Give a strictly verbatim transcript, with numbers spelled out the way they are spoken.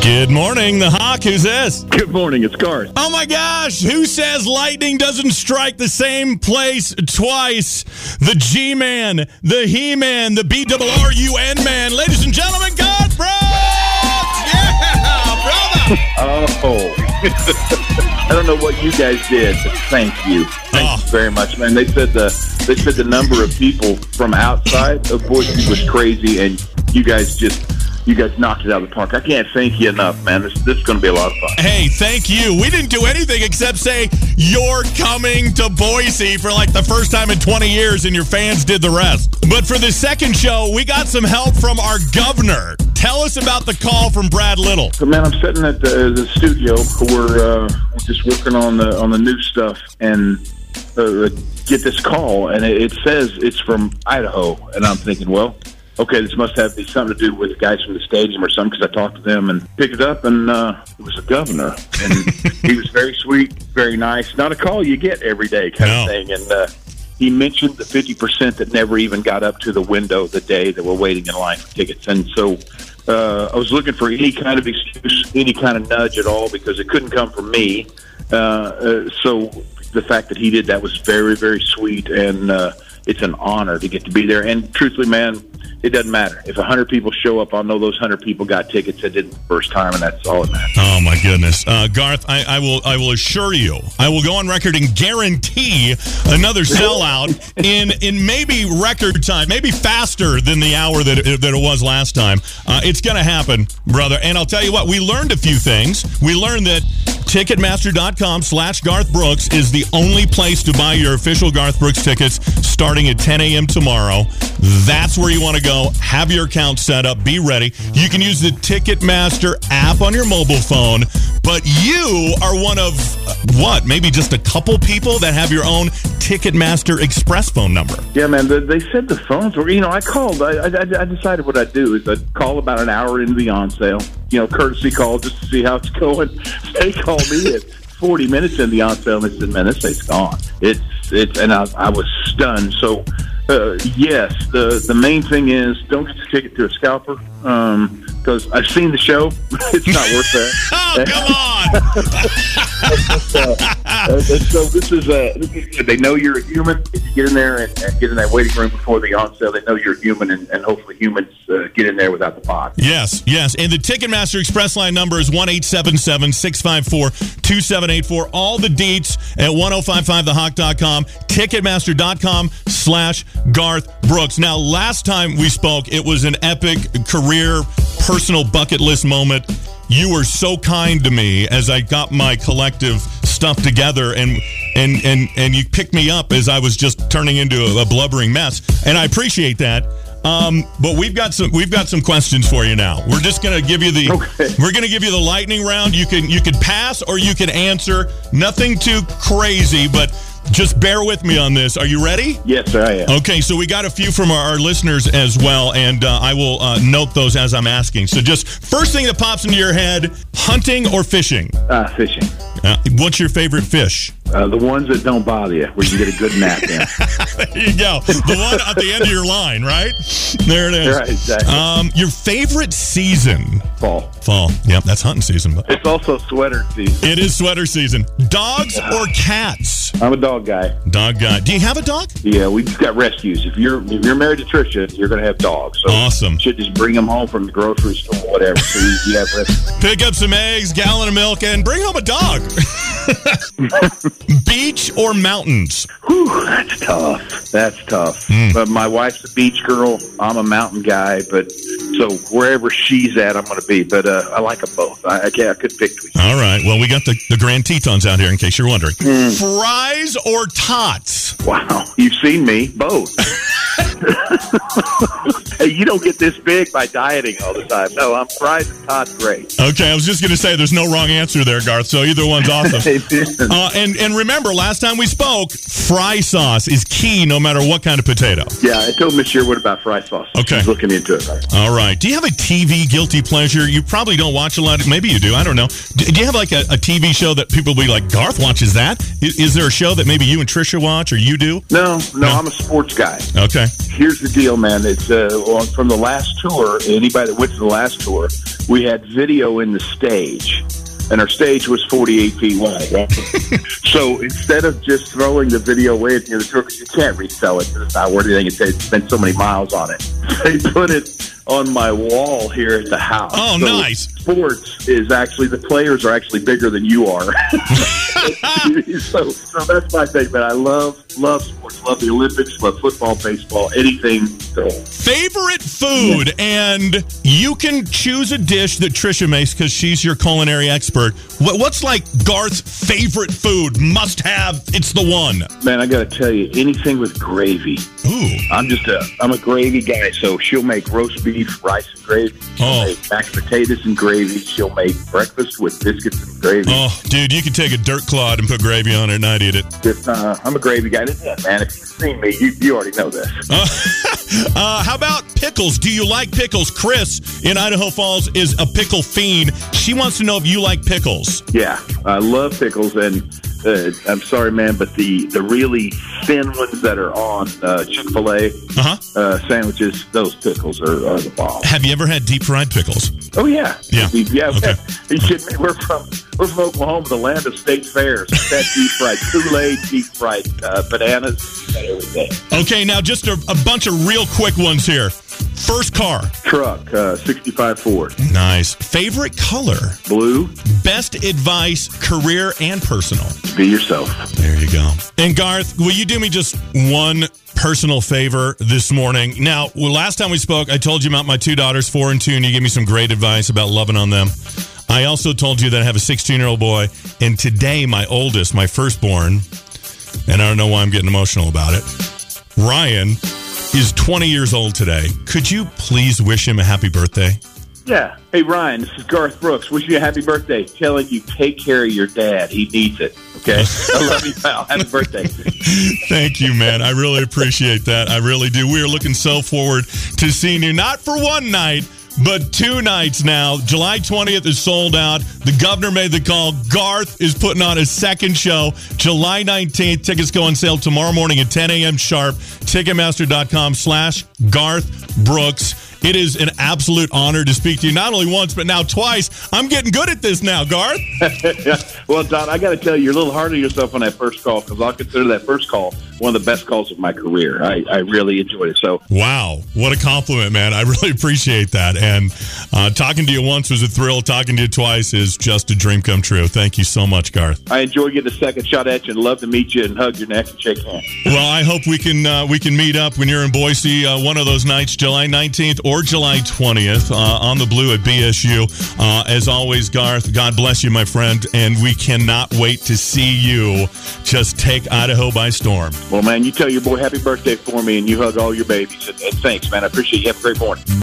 Good morning, the Hawk. Who's this? Good morning, it's Garth. Oh my gosh, who says lightning doesn't strike the same place twice? The G-Man, the He-Man, the B R R U N man. Ladies and gentlemen, Garth Brooks! Yeah, brother! Oh, I don't know what you guys did, but thank you. Thank Oh. you very much, man. They said the they said the number of people from outside of Boise was crazy, and you guys just you guys knocked it out of the park. I can't thank you enough, man. This this is going to be a lot of fun. Hey, thank you. We didn't do anything except say you're coming to Boise for like the first time in twenty years, and your fans did the rest. But for the second show, we got some help from our governor. Tell us about the call from Brad Little. So, man, I'm sitting at the, the studio. We're uh, just working on the on the new stuff, and uh, get this call, and it, it says it's from Idaho, and I'm thinking, well, okay, this must have something to do with the guys from the stadium or something, because I talked to them and picked it up, and uh, it was the governor, and he was very sweet, very nice. Not a call you get every day, kind No. of thing, and uh, he mentioned the fifty percent that never even got up to the window the day that were waiting in line for tickets. And so uh, I was looking for any kind of excuse, any kind of nudge at all, because it couldn't come from me. Uh, uh, so the fact that he did that was very, very sweet, and uh, it's an honor to get to be there. And truthfully, man, it doesn't matter. If one hundred people show up, I'll know those one hundred people got tickets that did it the first time, and that's all that matters. Oh my goodness, uh, Garth! I, I will. I will assure you. I will go on record and guarantee another sellout in in maybe record time, maybe faster than the hour that it, that it was last time. Uh, it's going to happen, brother. And I'll tell you what. We learned a few things. We learned that Ticketmaster dot com slash Garth Brooks is the only place to buy your official Garth Brooks tickets starting at ten a.m. tomorrow. That's where you want to go. Have your account set up. Be ready. You can use the Ticketmaster app on your mobile phone, but you are one of, uh, what, maybe just a couple people that have your own Ticketmaster Express phone number. Yeah, man, they, they said the phones were, you know, I called. I, I, I decided what I'd do is I'd call about an hour into the on sale, you know, courtesy call just to see how it's going. They called me at forty minutes in the on sale, and they said, man, this thing's gone. It's, it's, and I, I was stunned. So, uh, yes, the, the main thing is don't get your ticket to a scalper, um, because I've seen the show. It's not worth that. Oh, come on! uh, uh, so this is, uh, this is, they know you're a human. If you get in there and, and get in that waiting room before the on sale, they know you're human, and, and hopefully humans uh, get in there without the box. Yes, yes. And the Ticketmaster Express line number is one eight seven seven, six five four, two seven eight four. All the deets at ten fifty-five the hawk dot com, Ticketmaster dot com slash Garth Brooks. Now, last time we spoke, it was an epic career, personal bucket list moment. You were so kind to me as I got my collective stuff together, and and and and you picked me up as I was just turning into a, a blubbering mess, and I appreciate that. Um, but we've got some we've got some questions for you now. We're just gonna give you the Okay. we're gonna give you the lightning round. You can you can pass or you can answer. Nothing too crazy, but just bear with me on this. Are you ready? Yes, sir, I am. Okay, so we got a few from our, our listeners as well, and uh, I will uh, note those as I'm asking. So just first thing that pops into your head, hunting or fishing? Uh, fishing. Uh, what's your favorite fish? Uh, the ones that don't bother you, where you can get a good nap in. There you go. The one at the end of your line, right? There it is. Right, exactly. Um, your favorite season? Fall. Fall. Yep, that's hunting season. But It's also sweater season. it is sweater season. Dogs or cats? I'm a dog guy. Dog guy. Do you have a dog? Yeah, we just got rescues. If you're if you're married to Trisha, you're going to have dogs. So Awesome. you should just bring them home from the grocery store or whatever. So you, you have rescues. Pick up some eggs, gallon of milk, and bring home a dog. Beach or mountains? Whew, that's tough. That's tough. Mm. But my wife's a beach girl. I'm a mountain guy. But so wherever she's at, I'm going to be. But uh, I like them both. I, I, can't, I could pick between. All right. Well, we got the, the Grand Tetons out here in case you're wondering. Mm. Fries or tots? Wow, you've seen me both. Hey, you don't get this big by dieting all the time. No, I'm fries and tots great. Okay, I was just going to say there's no wrong answer there, Garth, so either one's awesome. Amen. Uh, and, and remember, last time we spoke, fry sauce is key no matter what kind of potato. Yeah, I told Miss Sherwood about fry sauce. Okay. She's looking into it. Right? All right. Do you have a T V guilty pleasure? You probably don't watch a lot. Of, maybe you do. I don't know. Do, do you have like a, a T V show that people will be like, Garth watches that? Is, is there a show that maybe you and Trisha watch or you do? No, no, I'm a sports guy. Okay. Okay. Here's the deal, man. It's uh, on- from the last tour. Anybody that went to the last tour, we had video in the stage, and our stage was forty-eight feet wide. Right? So instead of just throwing the video away at the end of the tour, because you can't resell it, it's not worth anything. It's spent so many miles on it. They put it on my wall here at the house. Oh, so nice. Sports is actually, the players are actually bigger than you are. so, so that's my thing, man. I love, love sports. Love the Olympics. Love football, baseball, anything. So. Favorite food, and you can choose a dish that Trisha makes because she's your culinary expert. What, what's like Garth's favorite food? Must have. It's the one. Man, I got to tell you, anything with gravy. Ooh. I'm just a, I'm a gravy guy. So she'll make roast beef, rice and gravy. She'll Oh. make mashed potatoes and gravy. She'll make breakfast with biscuits and gravy. Oh, dude, you could take a dirt clod and put gravy on it, and I'd eat it. Just, uh, I'm a gravy guy. Yeah, man, if you've seen me, you, you already know this. Uh, uh, how about pickles? Do you like pickles? Chris in Idaho Falls is a pickle fiend. She wants to know if you like pickles. Yeah, I love pickles, and uh, I'm sorry, man, but the, the really thin ones that are on uh, Chick-fil-A Uh-huh. uh, sandwiches, those pickles are, are the bomb. Have you ever had deep fried pickles? Oh yeah, Yeah. yeah. Okay. You kidding me? We're from we're from Oklahoma, the land of state fairs. That deep fried Kool-Aid, deep fried uh, bananas, and everything. Okay, now just a, a bunch of real quick ones here. First car. Truck, uh, sixty-five Ford, Nice. Favorite color. blue. Best advice, career and personal. Be yourself. There you go. And Garth, will you do me just one personal favor this morning? Now, well, last time we spoke, I told you about my two daughters, four and two, and you gave me some great advice about loving on them. I also told you that I have a sixteen-year-old boy, and today my oldest, my firstborn, and I don't know why I'm getting emotional about it, Ryan, is twenty years old today. Could you please wish him a happy birthday? Yeah. Hey, Ryan, this is Garth Brooks. Wishing you a happy birthday. Telling you, take care of your dad. He needs it. Okay? I love you, pal. Happy birthday. Thank you, man. I really appreciate that. I really do. We are looking so forward to seeing you, not for one night, but two nights now. July twentieth is sold out. The governor made the call. Garth is putting on a second show. July nineteenth. Tickets go on sale tomorrow morning at ten a.m. sharp. Ticketmaster.com slash Garth Brooks. It is an absolute honor to speak to you, not only once, but now twice. I'm getting good at this now, Garth. Well, Don, I got to tell you, you're a little hard on yourself on that first call, because I'll consider that first call one of the best calls of my career. I, I really enjoyed it. So, Wow. What a compliment, man. I really appreciate that. And uh, talking to you once was a thrill. Talking to you twice is just a dream come true. Thank you so much, Garth. I enjoy getting a second shot at you and love to meet you and hug your neck and shake hands. Well, I hope we can uh, we can meet up when you're in Boise uh, one of those nights, July nineteenth or July twentieth, uh, on the Blue at B S U. Uh, as always, Garth, God bless you, my friend, and we cannot wait to see you just take Idaho by storm. Well, man, you tell your boy happy birthday for me, and you hug all your babies. And, and thanks, man. I appreciate you. Have a great morning.